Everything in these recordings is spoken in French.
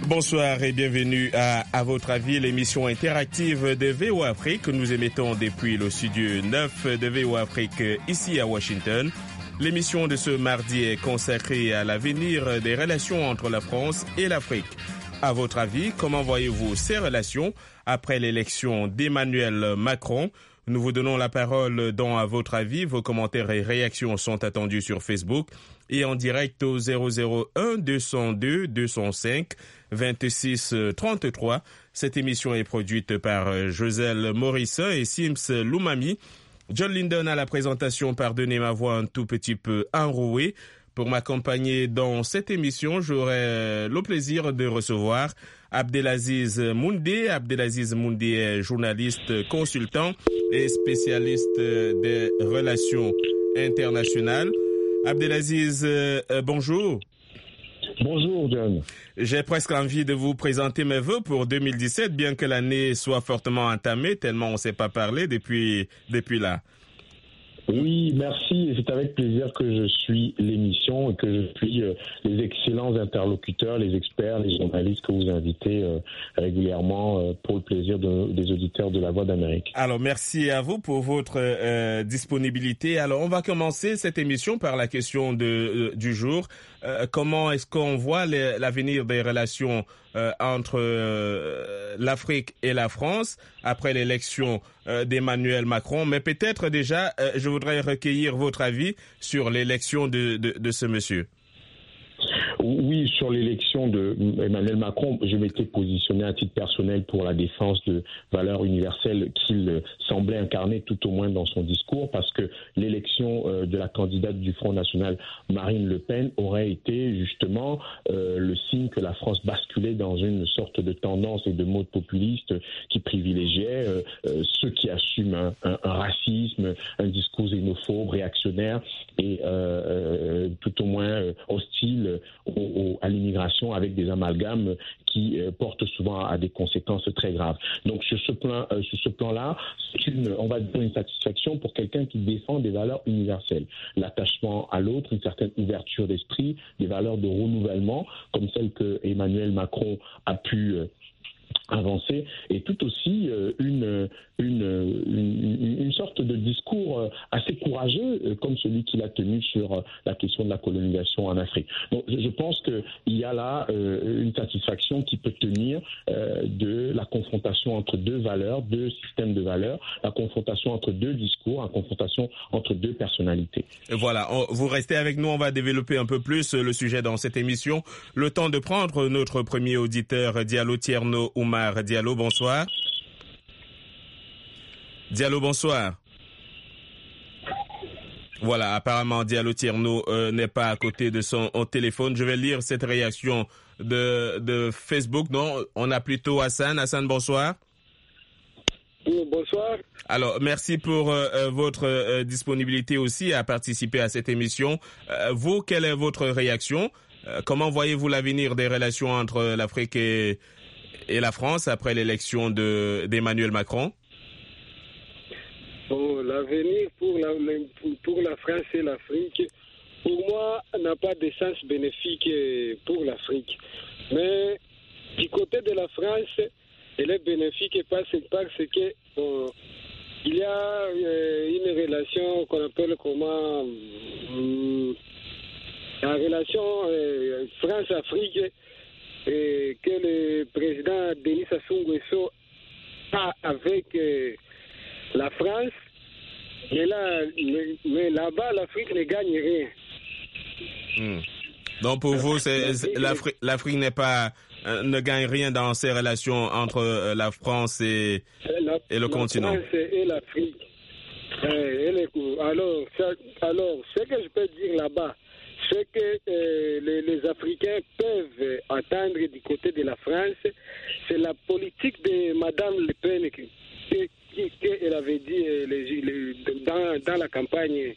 Bonsoir et bienvenue à votre avis, l'émission interactive de VO Afrique que nous émettons depuis le studio 9 de VO Afrique ici à Washington. L'émission de ce mardi est consacrée à l'avenir des relations entre la France et l'Afrique. À votre avis, comment voyez-vous ces relations après l'élection d'Emmanuel Macron? Nous vous donnons la parole dans À votre avis. Vos commentaires et réactions sont attendus sur Facebook et en direct au 001 202 205 26 33. Cette émission est produite par Joselle Morissin et Sims Loumami. John Linden à la présentation. Pardonnez ma voix un tout petit peu enrouée. Pour m'accompagner dans cette émission, j'aurai le plaisir de recevoir Abdelaziz Moundé. Abdelaziz Moundé est journaliste, consultant et spécialiste des relations internationales. Abdelaziz, bonjour. Bonjour, John. J'ai presque envie de vous présenter mes vœux pour 2017, bien que l'année soit fortement entamée, tellement on ne s'est pas parlé depuis là. Oui, merci. C'est avec plaisir que je suis l'émission et que je suis les excellents interlocuteurs, les experts, les journalistes que vous invitez régulièrement pour le plaisir des auditeurs de La Voix d'Amérique. Alors, merci à vous pour votre disponibilité. Alors, on va commencer cette émission par la question du jour. Comment est-ce qu'on voit l'avenir des relations entre l'Afrique et la France après l'élection d'Emmanuel Macron? Mais peut-être déjà, je voudrais recueillir votre avis sur l'élection de ce monsieur. Oui, sur l'élection d'Emmanuel Macron, je m'étais positionné à titre personnel pour la défense de valeurs universelles qu'il semblait incarner tout au moins dans son discours, parce que l'élection de la candidate du Front National, Marine Le Pen, aurait été justement le signe que la France basculait dans une sorte de tendance et de mode populiste qui privilégiait ceux qui assument un racisme, un discours xénophobe, réactionnaire et tout au moins hostile à l'immigration, avec des amalgames qui portent souvent à des conséquences très graves. Donc sur ce plan-là, c'est on va dire une satisfaction pour quelqu'un qui défend des valeurs universelles. L'attachement à l'autre, une certaine ouverture d'esprit, des valeurs de renouvellement, comme celles que Emmanuel Macron a pu avancer, et tout aussi une sorte de discours assez courageux comme celui qu'il a tenu sur la question de la colonisation en Afrique. Donc je pense qu'il y a là une satisfaction qui peut tenir de la confrontation entre deux valeurs, deux systèmes de valeurs, la confrontation entre deux discours, la confrontation entre deux personnalités. Voilà, vous restez avec nous, on va développer un peu plus le sujet dans cette émission. Le temps de prendre notre premier auditeur, Diallo Tierno Oumar. Diallo, bonsoir. Diallo, bonsoir. Voilà, apparemment Diallo Tierno n'est pas à côté de son téléphone. Je vais lire cette réaction de Facebook. Non, on a plutôt Hassan. Hassan, bonsoir. Oui, bonsoir. Alors, merci pour votre disponibilité aussi à participer à cette émission. Vous, quelle est votre réaction? Comment voyez-vous l'avenir des relations entre l'Afrique et la France après l'élection d'Emmanuel Macron? Bon, l'avenir pour la France et l'Afrique, pour moi, n'a pas de sens bénéfique pour l'Afrique. Mais du côté de la France, elle est bénéfique parce que il y a une relation qu'on appelle comment la relation France-Afrique que le président Denis Sassou Nguesso a avec la France, mais là-bas, l'Afrique ne gagne rien. Donc pour vous, l'Afrique ne gagne rien dans ces relations entre la France et le continent. La France et l'Afrique. Alors, ce que je peux dire là-bas, c'est que les Africains peuvent attendre du côté de la France, c'est la politique de Madame Le Pen qu'elle avait dit dans la campagne.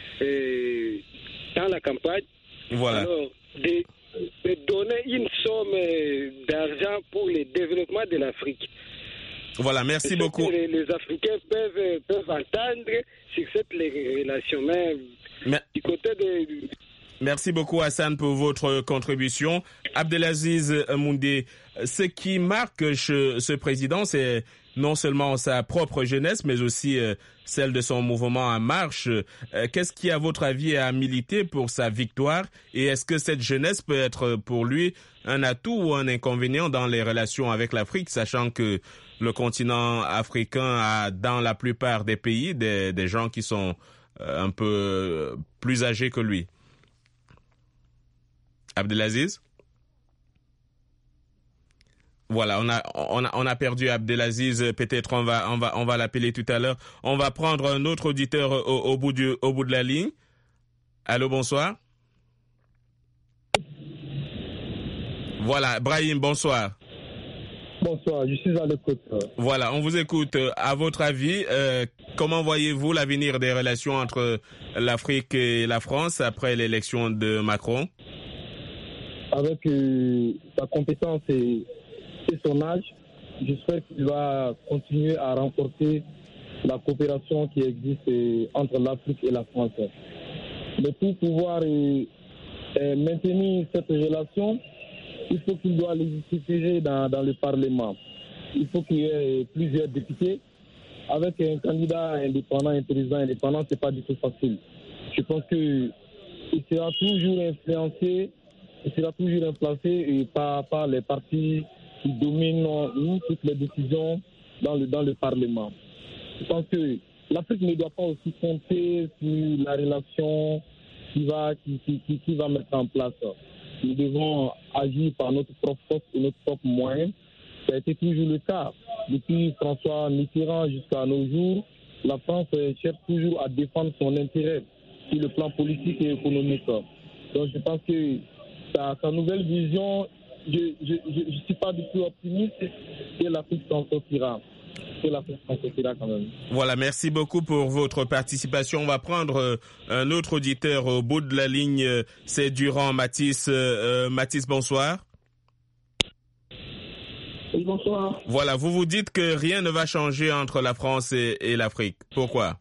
Voilà. Alors, de donner une somme d'argent pour le développement de l'Afrique. Voilà, merci beaucoup. Les Africains peuvent entendre sur cette relation. Mais du côté de... Merci beaucoup Hassan pour votre contribution. Abdelaziz Moundé, ce qui marque ce président, c'est non seulement sa propre jeunesse, mais aussi celle de son mouvement En Marche. Qu'est-ce qui, à votre avis, a milité pour sa victoire? Et est-ce que cette jeunesse peut être pour lui un atout ou un inconvénient dans les relations avec l'Afrique, sachant que le continent africain a, dans la plupart des pays, des gens qui sont un peu plus âgés que lui? Abdelaziz? Voilà, on a perdu Abdelaziz. Peut-être on va l'appeler tout à l'heure. On va prendre un autre auditeur au bout de la ligne. Allô, bonsoir. Voilà, Brahim, bonsoir. Bonsoir, je suis à l'écoute. Voilà, on vous écoute. À votre avis, comment voyez-vous l'avenir des relations entre l'Afrique et la France après l'élection de Macron? Avec sa compétence et son âge, j'espère qu'il va continuer à renforcer la coopération qui existe entre l'Afrique et la France. Mais pour pouvoir maintenir cette relation, il faut qu'il doit légiférer dans le Parlement. Il faut qu'il y ait plusieurs députés. Avec un candidat indépendant, un président indépendant, ce n'est pas du tout facile. Je pense qu'il sera toujours influencé, il sera toujours influencé par les partis qui dominent toutes les décisions dans le Parlement. Je pense que l'Afrique ne doit pas aussi compter sur la relation qui va mettre en place. Nous devons agir par notre propre force et notre propre moyen. Ça a été toujours le cas. Depuis François Mitterrand jusqu'à nos jours, la France cherche toujours à défendre son intérêt sur le plan politique et économique. Donc je pense que sa nouvelle vision, je ne suis pas du tout optimiste que l'Afrique s'en sortira. Quand même. Voilà, merci beaucoup pour votre participation. On va prendre un autre auditeur au bout de la ligne. C'est Durand Mathis. Mathis, bonsoir. Oui, bonsoir. Voilà, vous vous dites que rien ne va changer entre la France et l'Afrique. Pourquoi?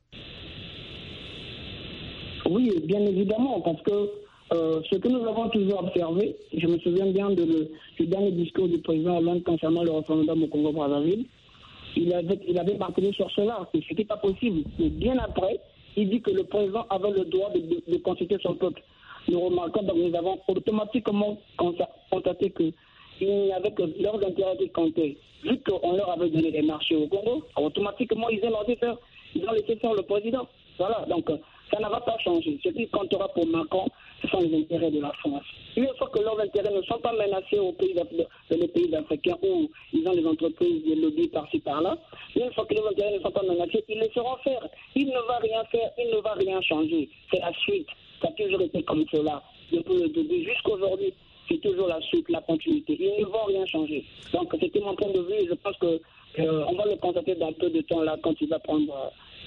Oui, bien évidemment, parce que ce que nous avons toujours observé, je me souviens bien du dernier discours du président Hollande concernant le référendum au Congo-Brazzaville. Il avait marqué sur cela, que ce n'était pas possible. Mais bien après, il dit que le président avait le droit de consulter son peuple. Nous remarquons, donc nous avons automatiquement constaté qu'il n'y avait que leurs intérêts qui comptaient. Vu qu'on leur avait donné des marchés au Congo, automatiquement ils ont laissé faire le président. Voilà, donc ça ne va pas changer. Ce qui comptera pour Macron, ce sont les intérêts de la France. Une fois que leurs intérêts ne sont pas menacés dans les pays africains où ils ont des entreprises, des lobbies par-ci par-là, une fois que leurs intérêts ne sont pas menacés, ils laisseront faire. Il ne va rien faire, il ne va rien changer. C'est la suite. Ça a toujours été comme cela. Depuis le début jusqu'à aujourd'hui, c'est toujours la suite, la continuité. Ils ne vont rien changer. Donc c'était mon point de vue et je pense que on va le constater dans peu de temps là quand il va prendre...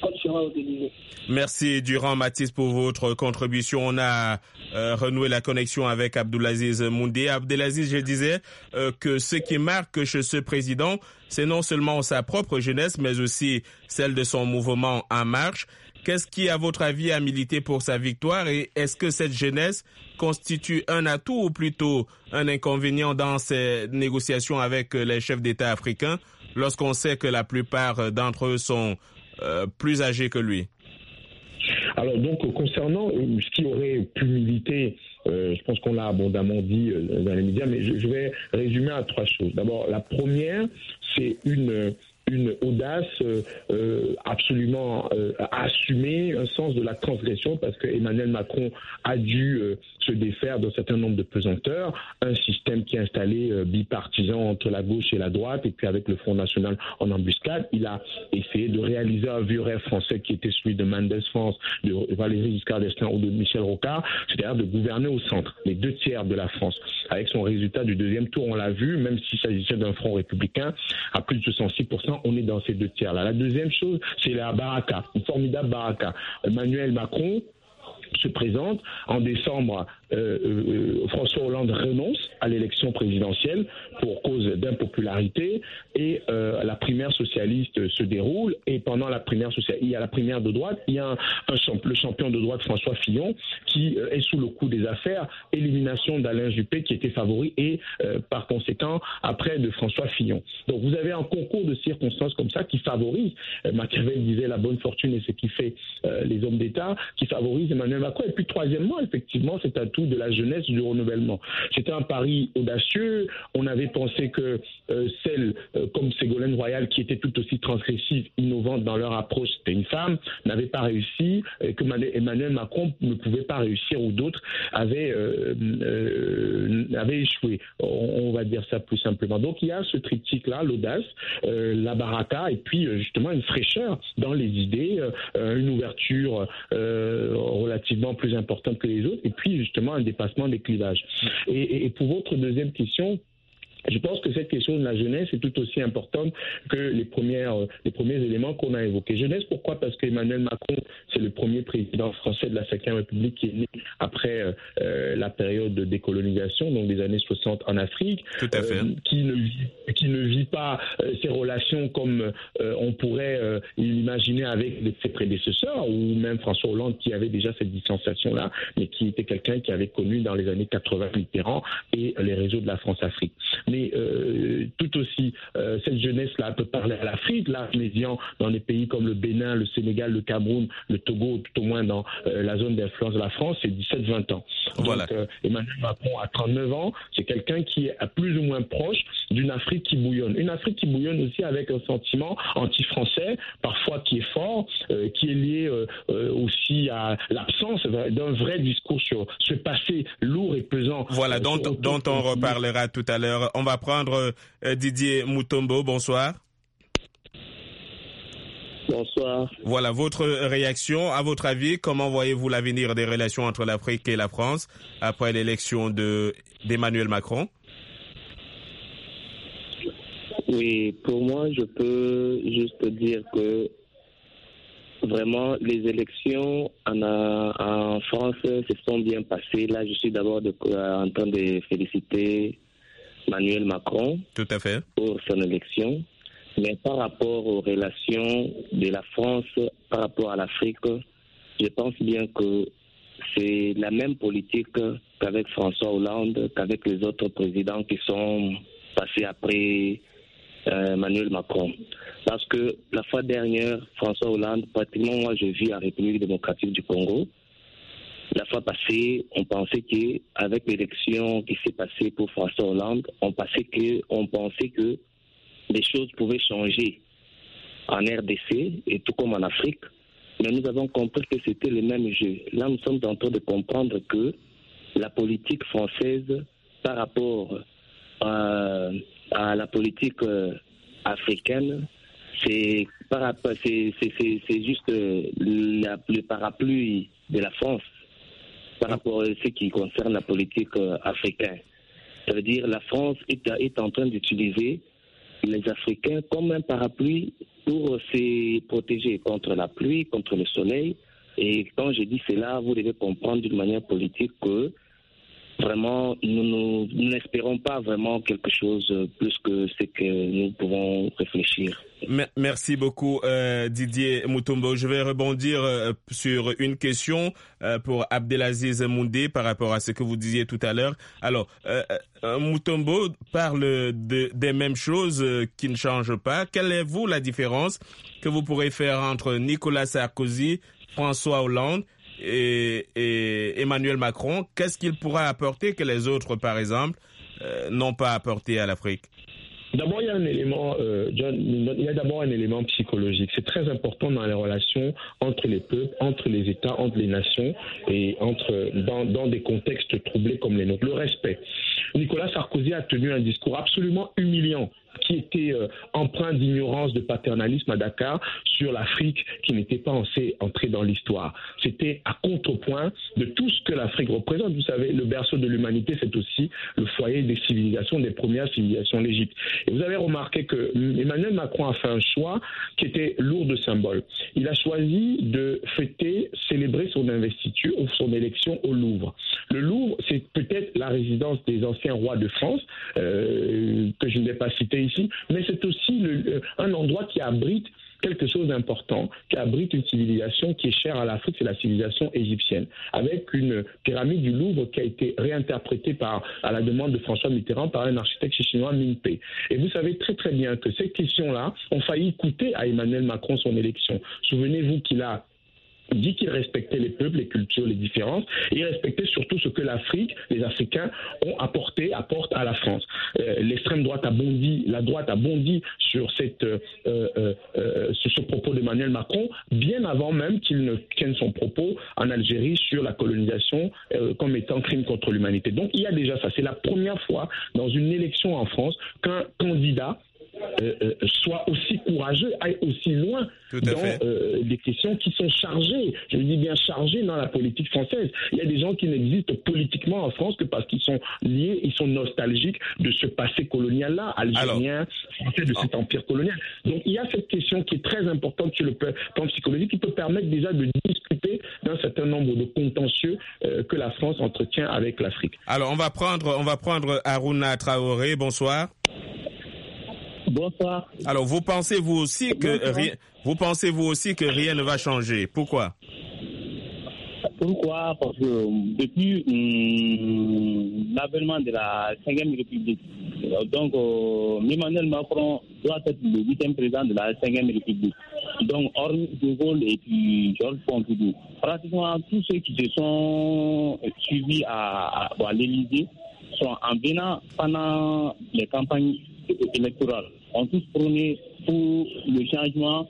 Merci Durand Mathis pour votre contribution. On a renoué la connexion avec Abdelaziz Moundé. Abdelaziz, je disais que ce qui marque chez ce président, c'est non seulement sa propre jeunesse, mais aussi celle de son mouvement En Marche. Qu'est-ce qui, à votre avis, a milité pour sa victoire et est-ce que cette jeunesse constitue un atout ou plutôt un inconvénient dans ces négociations avec les chefs d'État africains lorsqu'on sait que la plupart d'entre eux sont plus âgé que lui? Alors donc concernant ce qui aurait pu militer, je pense qu'on l'a abondamment dit dans les médias, mais je vais résumer à trois choses. D'abord, la première, c'est une audace absolument assumée, un sens de la transgression, parce que Emmanuel Macron a dû se défaire d'un certain nombre de pesanteurs, un système qui est installé bipartisan entre la gauche et la droite, et puis avec le Front National en embuscade, il a essayé de réaliser un vieux rêve français qui était celui de Mendès France, de Valéry Giscard d'Estaing ou de Michel Rocard, c'est-à-dire de gouverner au centre, les 2/3 de la France. Avec son résultat du deuxième tour, on l'a vu, même s'il s'agissait d'un front républicain, à plus de 66%, on est dans ces 2/3 là. La deuxième chose, c'est la baraka, une formidable baraka. Emmanuel Macron se présente. En décembre, François Hollande renonce à l'élection présidentielle pour cause d'impopularité et la primaire socialiste se déroule. Et pendant la primaire socialiste, il y a la primaire de droite, il y a le champion de droite François Fillon qui est sous le coup des affaires, élimination d'Alain Juppé qui était favori et par conséquent après de François Fillon. Donc vous avez un concours de circonstances comme ça qui favorise, Machiavel disait la bonne fortune et ce qui fait les hommes d'État, qui favorise Emmanuel Macron. Et puis troisièmement, effectivement, c'est un tout de la jeunesse du renouvellement. C'était un pari audacieux. On avait pensé que celle comme Ségolène Royal, qui était tout aussi transgressive, innovante dans leur approche, c'était une femme, n'avait pas réussi, que Emmanuel Macron ne pouvait pas réussir ou d'autres avaient échoué. On va dire ça plus simplement. Donc il y a ce triptyque-là, l'audace, la baraka et puis justement une fraîcheur dans les idées, une ouverture relativement plus importante que les autres et puis justement un dépassement des clivages. Et pour votre deuxième question, je pense que cette question de la jeunesse est tout aussi importante que les premiers éléments qu'on a évoqués. Jeunesse, pourquoi ? Parce qu'Emmanuel Macron, c'est le premier président français de la Ve République qui est né après la période de décolonisation, donc des années 60 en Afrique, qui ne vit pas ses relations comme on pourrait l'imaginer avec ses prédécesseurs, ou même François Hollande qui avait déjà cette distanciation-là, mais qui était quelqu'un qui avait connu dans les années 80 Mitterrand et les réseaux de la France-Afrique. Mais tout aussi, cette jeunesse-là peut parler à l'Afrique, l'âge médian dans des pays comme le Bénin, le Sénégal, le Cameroun, le Togo, tout au moins dans la zone d'influence de la France, c'est 17-20 ans. Voilà. Donc Emmanuel Macron a 39 ans, c'est quelqu'un qui est plus ou moins proche d'une Afrique qui bouillonne. Une Afrique qui bouillonne aussi avec un sentiment anti-français, parfois qui est fort, qui est lié aussi à l'absence d'un vrai discours sur ce passé lourd et pesant. Voilà, dont on reparlera tout à l'heure. On va prendre Didier Mutombo. Bonsoir. Bonsoir. Voilà, votre réaction. À votre avis, comment voyez-vous l'avenir des relations entre l'Afrique et la France après l'élection d'Emmanuel Macron? Oui, pour moi, je peux juste dire que vraiment, les élections en France se sont bien passées. Là, je suis d'abord en train de féliciter Emmanuel Macron pour son élection. Mais par rapport aux relations de la France par rapport à l'Afrique, je pense bien que c'est la même politique qu'avec François Hollande, qu'avec les autres présidents qui sont passés après Emmanuel Macron. Parce que la fois dernière, François Hollande, pratiquement moi je vis en République démocratique du Congo. La fois passée, on pensait qu'avec l'élection qui s'est passée pour François Hollande, on pensait que les choses pouvaient changer en RDC et tout comme en Afrique. Mais nous avons compris que c'était le même jeu. Là, nous sommes en train de comprendre que la politique française par rapport à la politique africaine, c'est juste le parapluie de la France par rapport à ce qui concerne la politique africaine. Ça veut dire que la France est en train d'utiliser les Africains comme un parapluie pour se protéger contre la pluie, contre le soleil. Et quand je dis cela, vous devez comprendre d'une manière politique que vraiment, nous n'espérons pas vraiment quelque chose plus que ce que nous pouvons réfléchir. Merci beaucoup Didier Mutombo. Je vais rebondir sur une question pour Abdelaziz Moundé par rapport à ce que vous disiez tout à l'heure. Alors, Mutombo parle des mêmes choses qui ne changent pas. Quelle est, vous, la différence que vous pourrez faire entre Nicolas Sarkozy, François Hollande et Emmanuel Macron? Qu'est-ce qu'il pourra apporter que les autres, par exemple, n'ont pas apporté à l'Afrique? D'abord, il y a un élément, John, il y a d'abord un élément psychologique. C'est très important dans les relations entre les peuples, entre les États, entre les nations et dans des contextes troublés comme les nôtres. Le respect. Nicolas Sarkozy a tenu un discours absolument humiliant qui était empreint d'ignorance, de paternalisme à Dakar sur l'Afrique qui n'était pas entrée dans l'histoire. C'était à contrepoint de tout ce que l'Afrique représente. Vous savez, le berceau de l'humanité, c'est aussi le foyer des civilisations, des premières civilisations, l'Égypte. Et vous avez remarqué que Emmanuel Macron a fait un choix qui était lourd de symboles. Il a choisi de célébrer son investiture ou son élection au Louvre. Le Louvre, c'est peut-être la résidence des anciens rois de France, que je ne vais pas citer ici, mais c'est aussi un endroit qui abrite quelque chose d'important, qui abrite une civilisation qui est chère à l'Afrique, c'est la civilisation égyptienne, avec une pyramide du Louvre qui a été réinterprétée à la demande de François Mitterrand par un architecte chinois, Min Pei. Et vous savez très très bien que ces questions-là ont failli coûter à Emmanuel Macron son élection. Souvenez-vous qu'il a dit qu'il respectait les peuples, les cultures, les différences, et il respectait surtout ce que l'Afrique, les Africains apportent à la France. L'extrême droite a bondi, la droite a bondi sur ce propos d'Emmanuel Macron, bien avant même qu'il ne tienne son propos en Algérie sur la colonisation comme étant crime contre l'humanité. Donc il y a déjà ça. C'est la première fois dans une élection en France qu'un candidat soit aussi courageux, aille aussi loin dans des questions qui sont chargées, je dis bien chargées dans la politique française. Il y a des gens qui n'existent politiquement en France que parce qu'ils sont liés, ils sont nostalgiques de ce passé colonial-là, algérien, français, de cet empire colonial. Donc il y a cette question qui est très importante sur le plan psychologique qui peut permettre déjà de discuter d'un certain nombre de contentieux que la France entretient avec l'Afrique. Alors on va prendre Harouna Traoré, bonsoir. Bonsoir. Alors, vous pensez vous aussi que rien ne va changer. Pourquoi? Parce que depuis l'avènement de la 5e République, donc Emmanuel Macron doit être le 8e président de la 5e République. Donc, hormis De Gaulle et puis Georges Pompidou, pratiquement tous ceux qui se sont suivis à l'Élysée sont en venant pendant les campagnes électorales. On tous prôné pour le changement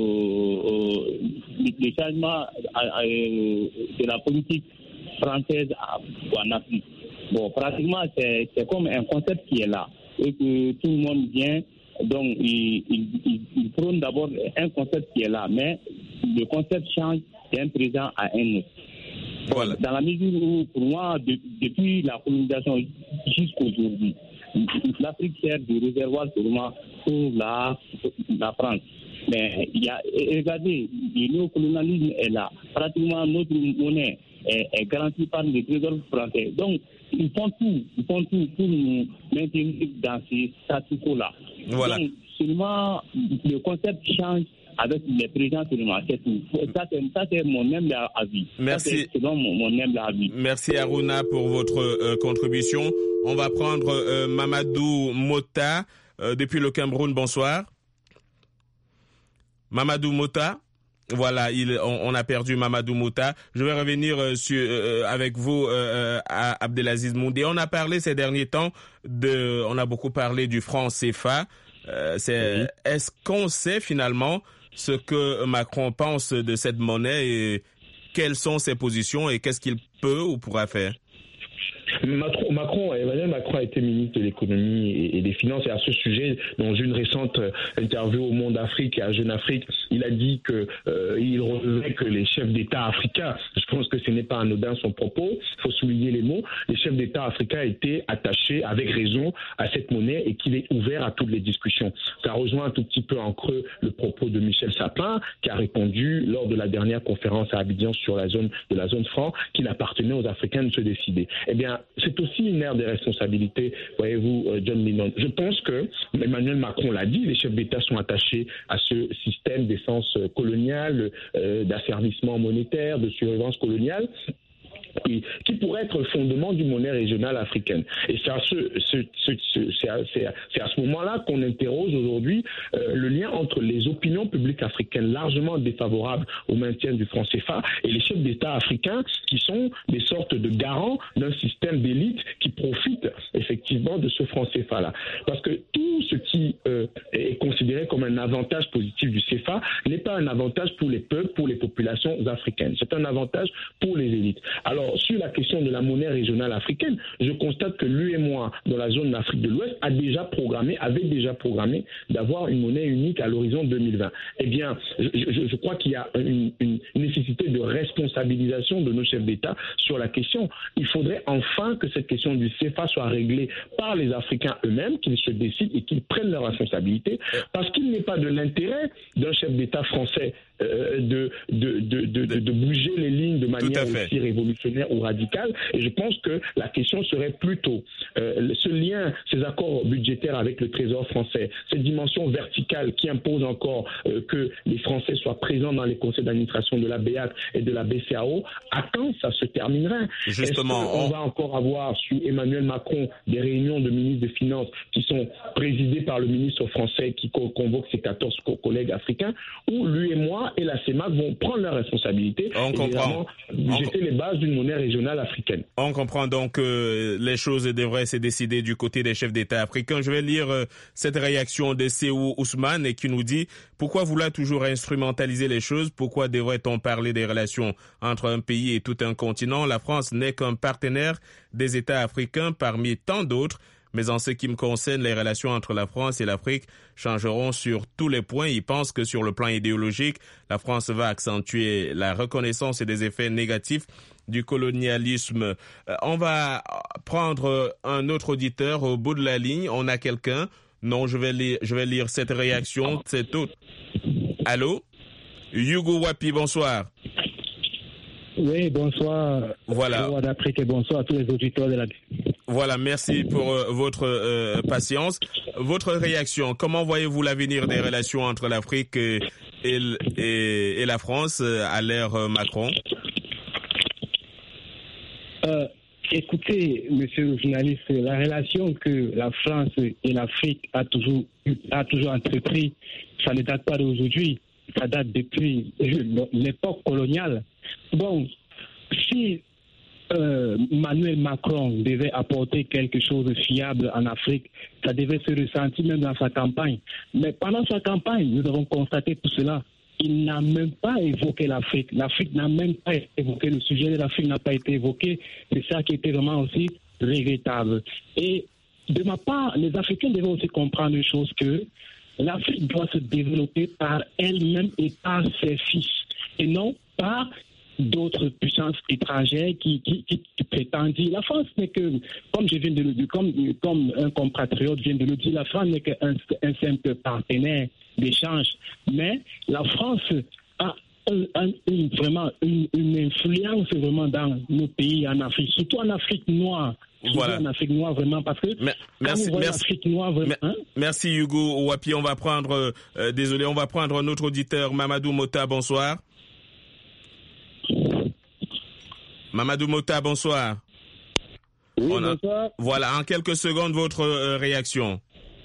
de la politique française en Afrique. Bon, pratiquement, c'est comme un concept qui est là et que tout le monde vient. Donc, il prône d'abord un concept qui est là, mais le concept change d'un président à un autre. Voilà. Dans la mesure où, pour moi, depuis la colonisation jusqu'aujourd'hui, l'Afrique sert de réservoir seulement pour la France. Mais regardez, le néocolonialisme est là. Pratiquement notre monnaie est garantie par les trésors français. Donc, ils font tout pour nous maintenir dans ces statu quo-là. Voilà. Donc, seulement le concept change avec les présidents seulement. C'est tout. Ça, c'est mon humble avis. Merci. C'est mon humble avis. Merci Harouna pour votre contribution. On va prendre Mamadou Mota depuis le Cameroun. Bonsoir. Mamadou Mota. Voilà, on a perdu Mamadou Mota. Je vais revenir avec vous à Abdelaziz Moundé. On a parlé ces derniers temps on a beaucoup parlé du franc CFA. Est-ce qu'on sait finalement ce que Macron pense de cette monnaie et quelles sont ses positions et qu'est-ce qu'il peut ou pourra faire? Emmanuel Macron a été ministre de l'économie et des finances, et à ce sujet, dans une récente interview au Monde Afrique et à Jeune Afrique, il a dit qu'il relevait que les chefs d'État africains, je pense que ce n'est pas anodin son propos, il faut souligner les mots, les chefs d'État africains étaient attachés avec raison à cette monnaie et qu'il est ouvert à toutes les discussions. Ça rejoint un tout petit peu en creux le propos de Michel Sapin, qui a répondu lors de la dernière conférence à Abidjan sur la zone franc qu'il appartenait aux Africains de se décider. Eh bien, c'est aussi une ère des responsabilités, voyez-vous, John Lennon. Je pense que Emmanuel Macron l'a dit, les chefs d'État sont attachés à ce système d'essence coloniale, d'asservissement monétaire, de surveillance coloniale, qui pourrait être le fondement d'une monnaie régionale africaine. Et c'est à ce moment-là qu'on interroge aujourd'hui le lien entre les opinions publiques africaines largement défavorables au maintien du franc CFA et les chefs d'État africains qui sont des sortes de garants d'un système d'élite qui profite effectivement de ce franc CFA-là. Parce que tout ce qui est considéré comme un avantage positif du CFA n'est pas un avantage pour les peuples, pour les populations africaines. C'est un avantage pour les élites. Alors, Alors, sur la question de la monnaie régionale africaine, je constate que l'UEMOA, dans la zone d'Afrique de l'Ouest, avait déjà programmé d'avoir une monnaie unique à l'horizon 2020. Eh bien, je crois qu'il y a une nécessité de responsabilisation de nos chefs d'État sur la question. Il faudrait enfin que cette question du CFA soit réglée par les Africains eux-mêmes, qu'ils se décident et qu'ils prennent leurs responsabilités, parce qu'il n'est pas de l'intérêt d'un chef d'État français de bouger les lignes de manière aussi révolutionnaire ou radicale. Et je pense que la question serait plutôt ce lien, ces accords budgétaires avec le Trésor français, cette dimension verticale qui impose encore que les Français soient présents dans les conseils d'administration de la BEAC et de la BCAO, à quand ça se terminerait? Justement, on va encore avoir sous Emmanuel Macron des réunions de ministres des Finances qui sont présidées par le ministre français qui convoque ses 14 collègues africains, où l'UEMOA et la CEMAC vont prendre leurs responsabilités et vraiment jeter les bases d'une monnaie régionale africaine. On comprend donc que les choses devraient se décider du côté des chefs d'État africains. Je vais lire cette réaction de Séou Ousmane et qui nous dit « Pourquoi vouloir toujours instrumentaliser les choses? Pourquoi devrait-on parler des relations entre un pays et tout un continent? La France n'est qu'un partenaire des États africains parmi tant d'autres. Mais en ce qui me concerne, les relations entre la France et l'Afrique changeront sur tous les points. Il pense que sur le plan idéologique, la France va accentuer la reconnaissance et des effets négatifs du colonialisme. On va prendre un autre auditeur au bout de la ligne. On a quelqu'un? Non, je vais lire cette réaction. C'est tout. Allô? Hugo Wapi, bonsoir. Oui, bonsoir. Voilà. D'Afrique et bonsoir à tous les auditeurs de la... Voilà, merci pour votre patience. Votre réaction, comment voyez-vous l'avenir des relations entre l'Afrique et la France à l'ère Macron? Écoutez, monsieur le journaliste, la relation que la France et l'Afrique a toujours entrepris, ça ne date pas d'aujourd'hui, ça date depuis l'époque coloniale. Bon, si Emmanuel Macron devait apporter quelque chose de fiable en Afrique, ça devait se ressentir même dans sa campagne. Mais pendant sa campagne, nous avons constaté tout cela. Il n'a même pas évoqué l'Afrique. L'Afrique n'a même pas été évoqué. Le sujet de l'Afrique n'a pas été évoqué. C'est ça qui était vraiment aussi regrettable. Et de ma part, les Africains devaient aussi comprendre une chose, que l'Afrique doit se développer par elle-même et par ses fils, et non par d'autres puissances étrangères qui prétendent dire. La France n'est que, comme je viens de le dire, comme un compatriote vient de le dire, la France n'est qu'un simple partenaire d'échange. Mais la France a vraiment une influence vraiment dans nos pays en Afrique, surtout en Afrique noire. Voilà. En Afrique noire, vraiment, parce que merci Hugo Wapi. On va prendre un autre auditeur, Mamadou Mota, bonsoir. Mamadou Mota, bonsoir. Oui, bonsoir. Voilà, en quelques secondes, votre réaction.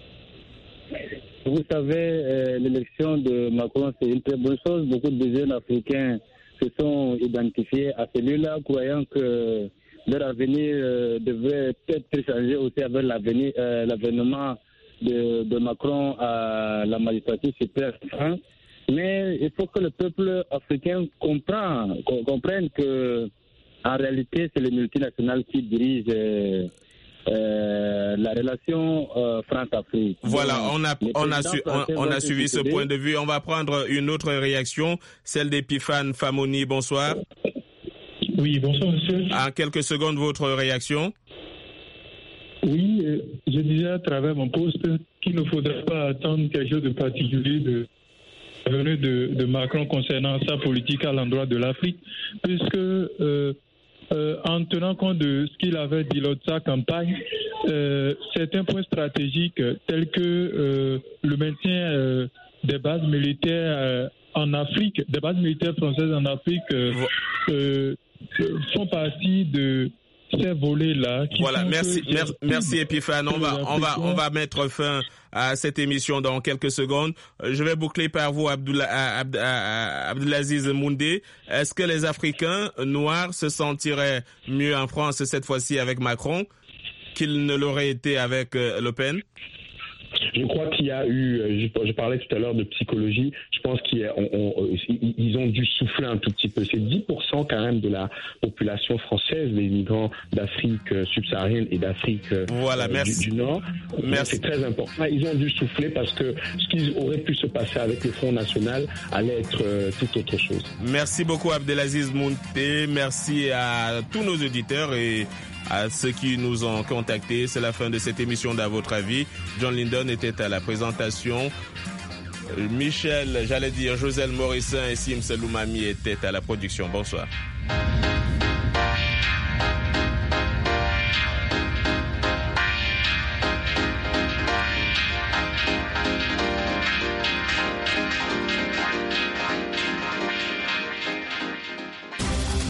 Vous savez, l'élection de Macron, c'est une très bonne chose. Beaucoup de jeunes Africains se sont identifiés à celui-là, croyant que leur avenir devrait peut-être changer aussi avec l'avènement de Macron à la magistrature suprême. Mais il faut que le peuple africain comprenne que en réalité, c'est les multinationales qui dirigent la relation France-Afrique. Voilà, on a suivi ce point de vue. On va prendre une autre réaction, celle d'Epiphane Famoni. Bonsoir. Oui, bonsoir monsieur. En quelques secondes, votre réaction. Oui, je disais à travers mon poste qu'il ne faudrait pas attendre quelque chose de particulier de la venue de Macron concernant sa politique à l'endroit de l'Afrique, puisque en tenant compte de ce qu'il avait dit lors de sa campagne, certains points stratégiques tels que le maintien des bases militaires en Afrique, des bases militaires françaises en Afrique, font partie de ces volets-là. Voilà, merci Epiphane. On va mettre fin à cette émission dans quelques secondes. Je vais boucler par vous, Abdelaziz Moundé. Est-ce que les Africains noirs se sentiraient mieux en France cette fois-ci avec Macron qu'ils ne l'auraient été avec Le Pen? Je crois qu'il y a eu, je parlais tout à l'heure de psychologie, je pense qu'ils ont dû souffler un tout petit peu. C'est 10% 50% quand même de la population française, les migrants d'Afrique subsaharienne et d'Afrique du Nord. C'est très important. Ils ont dû souffler parce que ce qui aurait pu se passer avec le Front National allait être tout autre chose. Merci beaucoup Abdelaziz Mounté, merci à tous nos auditeurs et à ceux qui nous ont contactés. C'est la fin de cette émission d'À votre avis. John Lindon était à la présentation. Joselle Morissin et Sim Saloumami étaient à la production. Bonsoir.